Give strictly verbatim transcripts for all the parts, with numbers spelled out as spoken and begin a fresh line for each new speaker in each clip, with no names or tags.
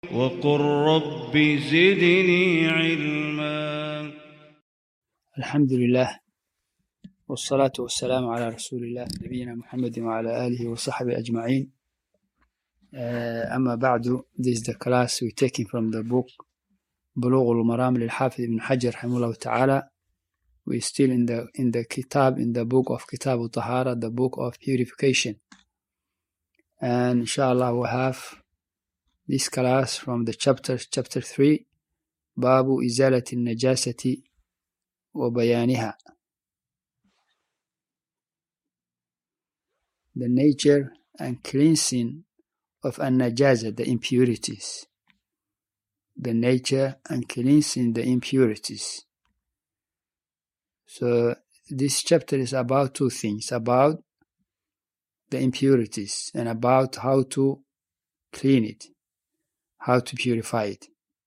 وقل رب زدني علما.
الحمد لله والصلاة والسلام على رسول الله نبينا محمد وعلى آله وصحبه أجمعين. Uh, أما بعد, this is the class we taking from the book بلوغ المرام للحافظ ابن حجر رحمه الله تعالى. We still in the in the kitab in the book of Kitab al-Tahara, the book of purification, and inshallah we have this class from the chapter chapter three, Babu Izalati Najasati wa Bayaniha, the nature and cleansing of an-najaza, the impurities. The nature and cleansing the impurities. So this chapter is about two things, about the impurities and about how to clean it, how to purify it.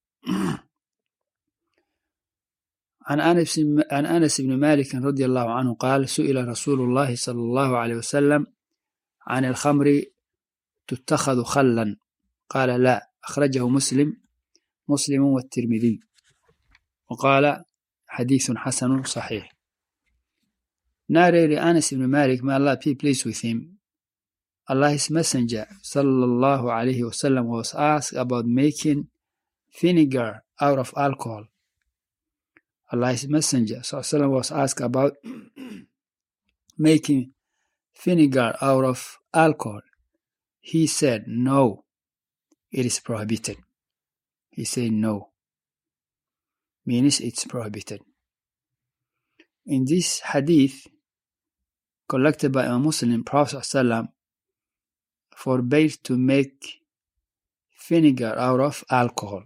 عن أنس عن أنس بن مالك رضي الله عنه قال: سئل رسول الله صلى الله عليه وسلم عن الخمر تتخذ خلا؟ قال: لا. أخرجه مسلم مسلم والترمذي، وقال حديث حسن صحيح. Narrated Anas ibn Malik, may Allah be pleased with him, Allah's Messenger sallallahu alayhi wasallam was asked about making vinegar out of alcohol. Allah's Messenger sallallahu alayhi wasallam was asked about making vinegar out of alcohol. He said, no, it is prohibited. He said no, means it's prohibited. In this hadith collected by a Muslim, Prophet ﷺ forbade to make vinegar out of alcohol.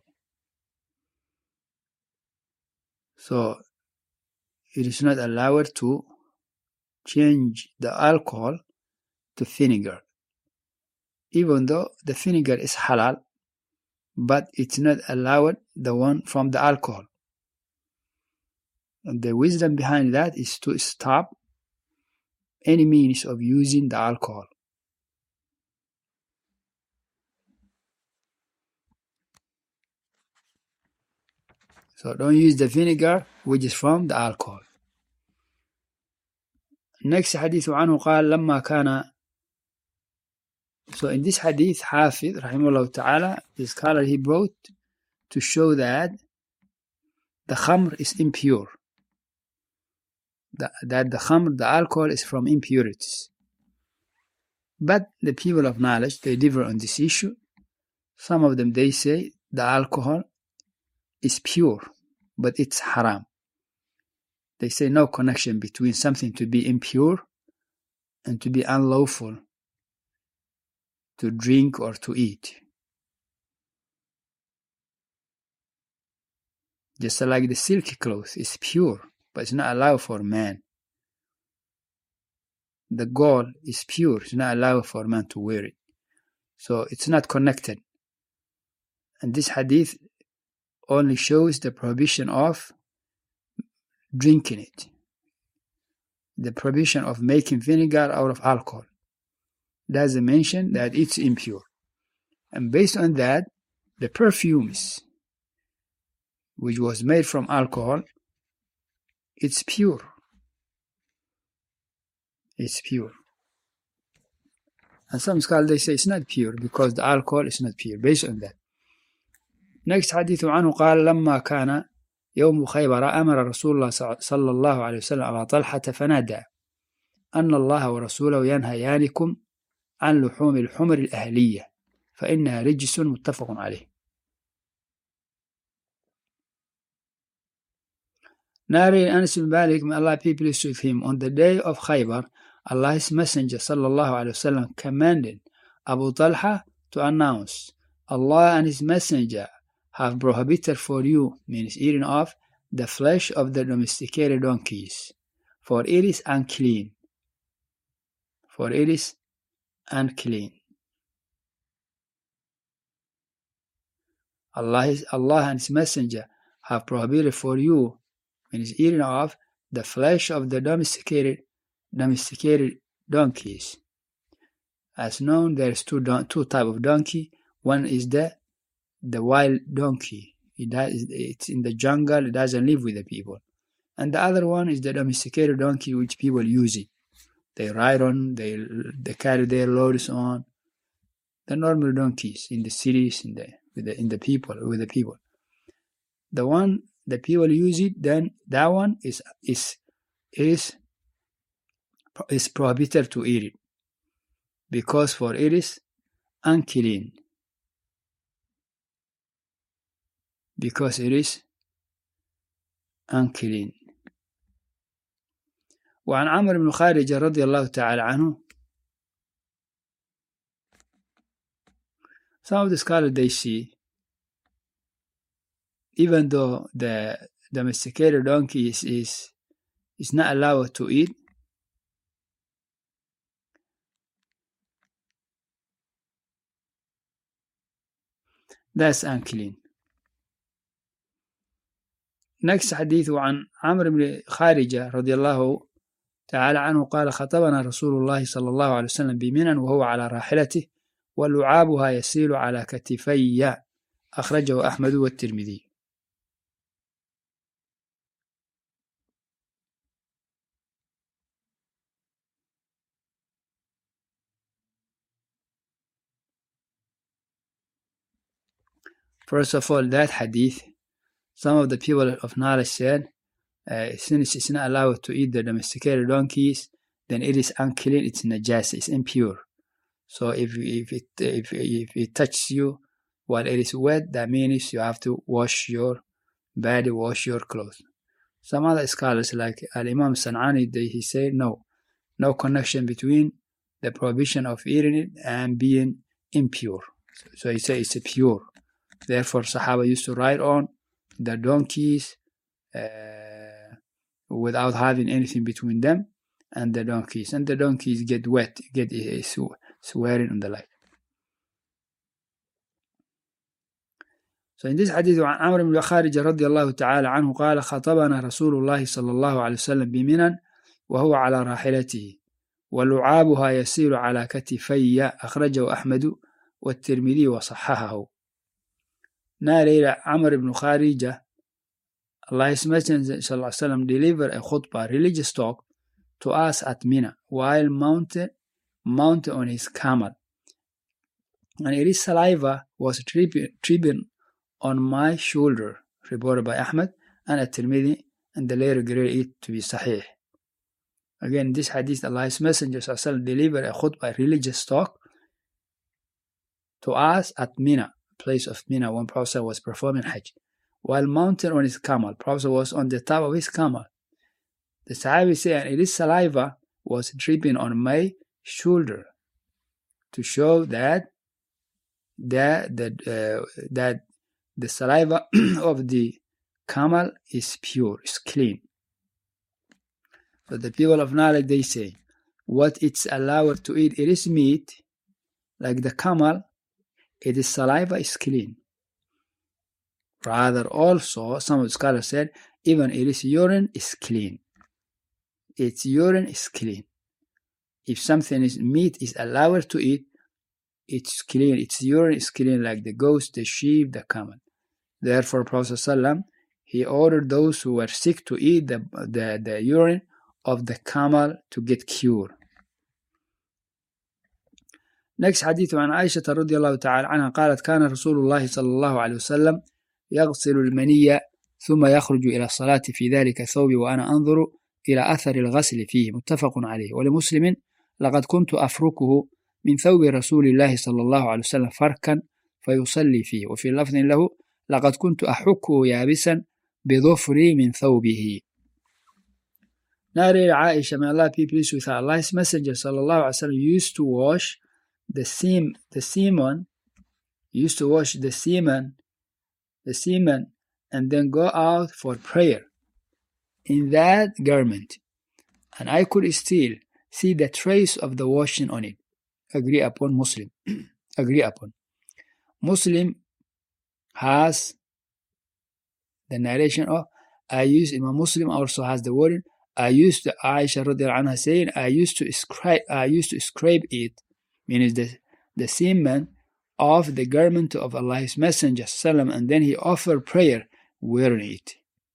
So it is not allowed to change the alcohol to vinegar, even though the vinegar is halal, but it's not allowed the one from the alcohol. And the wisdom behind that is to stop any means of using the alcohol. So don't use the vinegar which is from the alcohol. Next hadith عنه قال لما كان. So in this hadith, Hafiz rahimahullah ta'ala, the scholar he brought to show that the khamr is impure. That, that the khamr, the alcohol, is from impurities. But the people of knowledge, they differ on this issue. Some of them, they say the alcohol is pure, but it's haram. They say no connection between something to be impure and to be unlawful to drink or to eat. Just like the silky cloth is pure, but it's not allowed for man. The gold is pure, it's not allowed for man to wear it. So it's not connected. And this hadith only shows the prohibition of drinking it, the prohibition of making vinegar out of alcohol. Doesn't mention that it's impure. And based on that, the perfumes which was made from alcohol, it's pure. It's pure. And some scholars, they say it's not pure because the alcohol is not pure, based on that. Next hadith عنه قال لما كان يوم خيبر أمر رسول الله صلى الله عليه وسلم على طلحة فنادى أن الله ورسوله ينهيانكم عن لحوم الحمر الأهلية فإنها رجس متفق عليه. Narrated Anas bin Malik, may Allah be pleased with him, on the day of Khaybar, Allah's Messenger sallallahu alaihi wasallam commanded Abu Talha to announce, Allah and His Messenger have prohibited for you, means eating of, the flesh of the domesticated donkeys, for it is unclean. For it is unclean. Allah, is, Allah and His Messenger have prohibited for you, means eating of, the flesh of the domesticated domesticated donkeys. As known, there is two don- two type of donkey. One is the the wild donkey. It does, it's in the jungle, it doesn't live with the people. And the other one is the domesticated donkey, which people use it. They ride on, they they carry their loads on. The normal donkeys in the cities, in the with the in the people with the people. The one the people use it, then that one is is is is prohibited to eat it, because for it is unclean. Because it is unclean. وعن عمرو بن خارجة رضي الله تعالى عنه. Some of the scholars, they see, even though the domesticated donkey is, is, is not allowed to eat, that's unclean. Next hadith عن عمرو بن خارجة رضي الله تعالى عنه قال خطبنا رسول الله صلى الله عليه وسلم بمنى وهو على راحلته ولعابها يسيل على كتفي. أخرجه أحمد والترمذي. First of all, that hadith, some of the people of knowledge said, uh, since it's not allowed to eat the domesticated donkeys, then it is unclean, it's najas, it's impure. So if if it if if it touches you while it is wet, that means you have to wash your body, wash your clothes. Some other scholars like Al-Imam San'ani, they, he said no, no connection between the prohibition of eating it and being impure. So, so he said it's pure. Therefore, Sahaba used to ride on the donkeys uh, without having anything between them and the donkeys, and the donkeys get wet, get uh, swearing and the like. So in this hadith, عن عمرو بن خارجة رضي الله تعالى عنه قال خطبنا رسول الله صلى الله عليه وسلم بمنى وهو على راحلته ولعابها يسير على كتفي. أخرجه أحمد والترمذي وصححه. Narrator Amr ibn Kharija, Allah's Messenger sallallahu alaihi wasallam, delivered a khutbah, religious talk, to us at Mina while mounted, mounted on his camel, and his saliva was dripping on my shoulder, reported by Ahmad and at-Tirmidhi, and the later graded it to be Sahih. Again, this hadith, Allah's Messenger sallallahu alaihi wasallam delivered a khutbah, religious talk, to us at Mina, place of Mina, when Prophet was performing Hajj, while mounted on his camel. Prophet was on the top of his camel. The Sahabi said, and his saliva was dripping on my shoulder, to show that that that uh, that the saliva of the camel is pure, is clean. So the people of knowledge, they say, what it's allowed to eat, it is meat, like the camel. It is saliva is clean. Rather, also, some of the scholars said, even it is urine is clean. Its urine is clean. If something is meat is allowed to eat, it's clean. Its urine is clean, like the goat, the sheep, the camel. Therefore, Prophet ﷺ, he ordered those who were sick to eat the, the, the urine of the camel to get cured. Next hadith عن عائشة رضي الله تعالى عنها قالت كان رسول الله صلى الله عليه وسلم يغسل المني ثم يخرج إلى الصلاة في ذلك الثوب وأنا أنظر إلى أثر الغسل فيه. متفق عليه. ولمسلم لقد كنت أفركه من ثوب رسول الله صلى الله عليه وسلم فركا فيصلي فيه. وفي لفظ له لقد كنت أحكه يابسا بظفري من ثوبه. Narrated Aisha, may Allah be pleased with her, Allah's Messenger صلى الله عليه وسلم used to wash the seam, the semen, used to wash the semen, the semen, and then go out for prayer in that garment, and I could still see the trace of the washing on it. Agree upon Muslim. Agree upon. Muslim has the narration of I used. Imam Muslim also has the wording I used to Aisha radiallahu anha saying I used to scrape I used to scrape it. Means the, the semen of the garment of Allah's Messenger sallam, and then he offered prayer wearing it.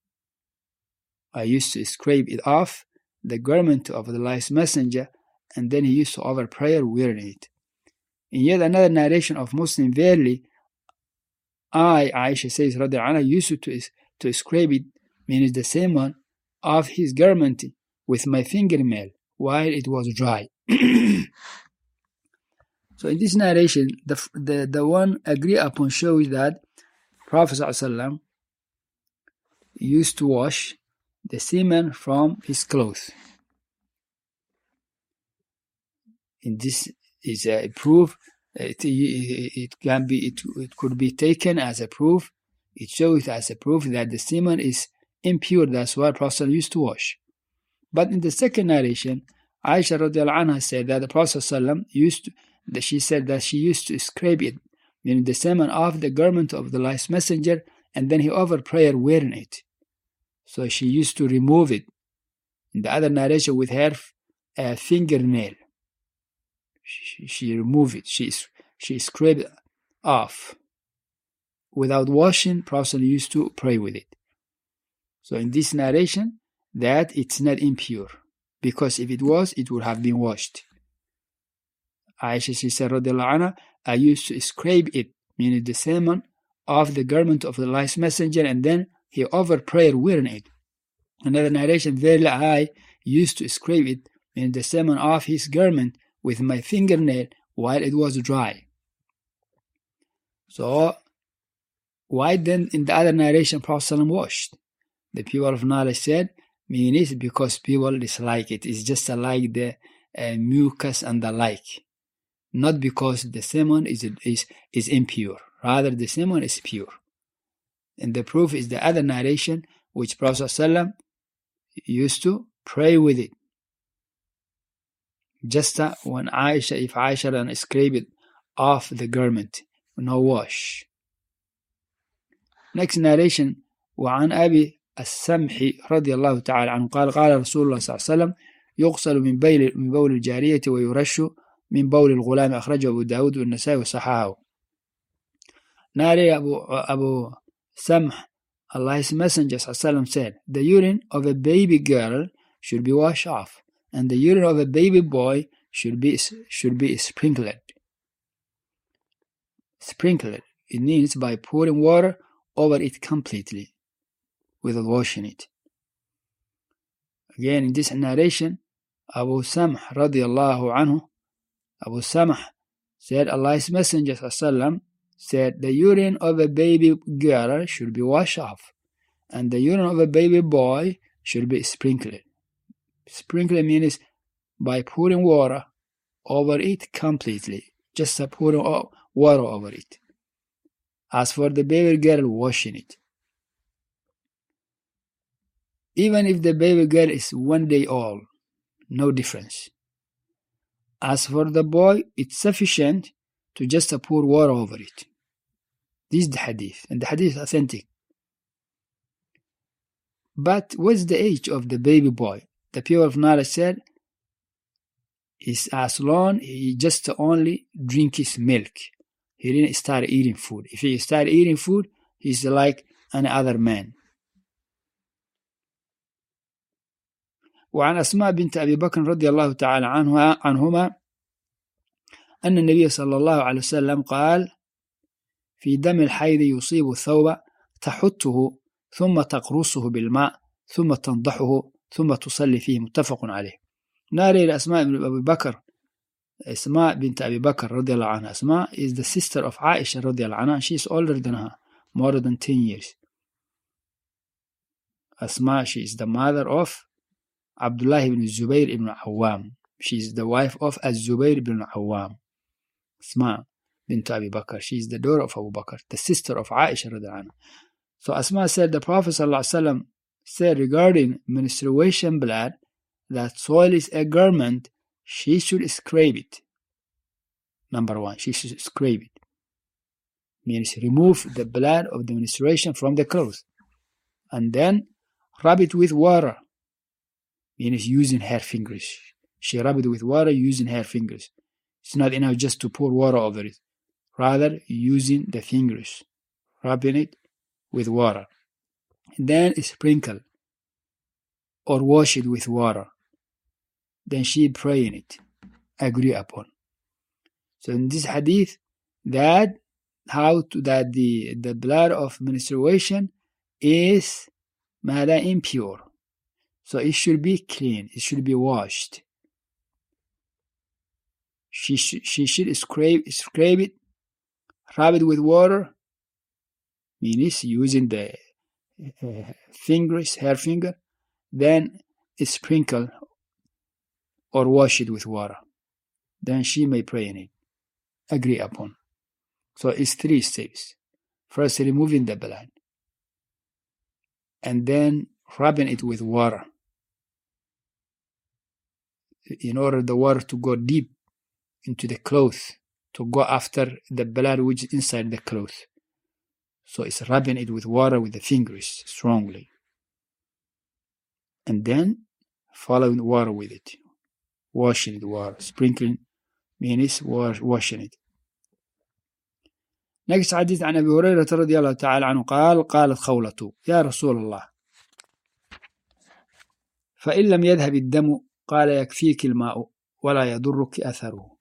I used to scrape it off the garment of Allah's Messenger, and then he used to offer prayer wearing it. In yet another narration of Muslim, verily, I, Aisha says, radiallahu anha, used to, to scrape it, meaning the same one, of his garment with my fingernail while it was dry. So in this narration, the, the, the one agreed upon shows that Prophet ﷺ used to wash the semen from his clothes. And this is a proof. It, it can be it, it could be taken as a proof. It shows as a proof that the semen is impure. That's why Prophet used to wash. But in the second narration, Aisha radiallahu anha said that the Prophet ﷺ used to, that she said that she used to scrape it, meaning the semen, off the garment of the last messenger, and then he offered prayer wearing it. So she used to remove it. In the other narration, with her uh, fingernail, she, she removed it. She she scraped it off. Without washing, Prophet used to pray with it. So in this narration, that it's not impure, because if it was, it would have been washed. Aisha, she said, radiallahu anha, I used to scrape it, meaning the semen, off the garment of the last messenger, and then he offered prayer wearing it. Another narration, verily I used to scrape it, meaning the semen, off his garment with my fingernail while it was dry. So, why then in the other narration Prophet ﷺ washed? The people of knowledge said, meaning it's because people dislike it. It's just like the uh, mucus and the like. Not because the semen is, is, is impure. Rather, the semen is pure. And the proof is the other narration, which Prophet ﷺ used to pray with it. Just uh, when Aisha, if Aisha then scrape it off the garment, no wash. Next narration, وعن أبي السمح رضي الله تعالى عنه قال قال رسول الله صلى الله عليه وسلم يغسل من بول من بول الجارية ويرش من بول الغلام. أخرجه أبو داود والنسائي وصححه. Narrated Abu, Abu Samh, Allah's Messenger ﷺ said, the urine of a baby girl should be washed off, and the urine of a baby boy should be should be sprinkled. Sprinkled. It means by pouring water over it completely, without washing it. Again, in this narration, Abu Samh radiallahu anhu, Abu Samh said, Allah's Messenger ﷺ said, the urine of a baby girl should be washed off, and the urine of a baby boy should be sprinkled. Sprinkled means by pouring water over it completely, just pouring water over it. As for the baby girl, washing it. Even if the baby girl is one day old, no difference. As for the boy, it's sufficient to just pour water over it. This is the hadith, and the hadith is authentic. But what's the age of the baby boy? The people of knowledge said, is as long he just only drink his milk. He didn't start eating food. If he start eating food, he's like any other man. وعن أسماء بنت أبي بكر رضي الله تعالى عنها عنهما أن النبي صلى الله عليه وسلم قال في دم الحيض يصيب الثوب تحته ثم تقرصه بالماء ثم تنضحه ثم تصلي فيه. متفق عليه. ناري أسماء بن أبي بكر, Asma bint Abi Bakr radiallahu anha. Asma is the sister of Aisha radiallahu anha. She is older than her, more than ten years. Asma, she is the mother of Abdullah ibn Zubayr ibn Awwam. She is the wife of Az-Zubayr ibn Awwam. Asma bint Abi Bakr. She is the daughter of Abu Bakr, the sister of Aisha radiallahu anha. So Asma said the Prophet sallallahu alaihi wasallam said regarding menstruation blood that soil is a garment, she should scrape it. Number one, she should scrape it. Means remove the blood of the menstruation from the clothes. And then rub it with water. Means using her fingers. She rubbed it with water using her fingers. It's not enough just to pour water over it. rather using the fingers, rubbing it with water. Then sprinkle or wash it with water. Then she praying it, agree upon. So in this hadith, that how to, that the, the blood of menstruation is mada impure. So it should be clean, it should be washed. She, sh she should scrape, scrape it, rub it with water, means using the uh, fingers, her finger, then sprinkle or wash it with water. Then she may pray in it, agree upon. So it's three steps. First, removing the blood, and then rubbing it with water, in order the water to go deep into the cloth, to go after the blood which is inside the cloth. So it's rubbing it with water with the fingers strongly, and then following the water with it, washing the water, sprinkling means wash, washing it. Next حديث عن أبي هريرة رضي الله تعالى عنه قال قالت خولة يا رسول الله فإن لم يذهب الدم قال يكفيك الماء ولا يضرك أثره.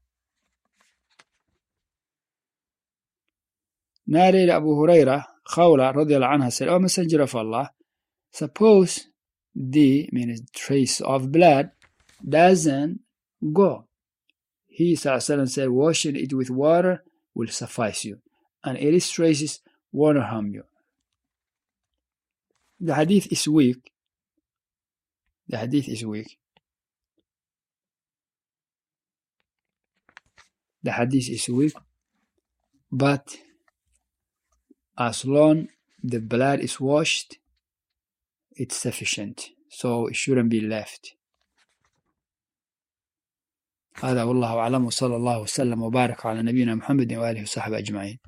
ناري لأبو هريرة خولة رضي الله عنها said, "O Messenger of Allah, suppose the means trace of blood doesn't go." He ﷺ said, washing it with water will suffice you, and its traces won't harm you. The hadith is weak. The hadith is weak. The hadith is weak, but as long the blood is washed, it's sufficient, so it shouldn't be left. هذا والله أعلم، وصلى الله وسلم وبارك على نبينا محمد وآله وصحبه أجمعين.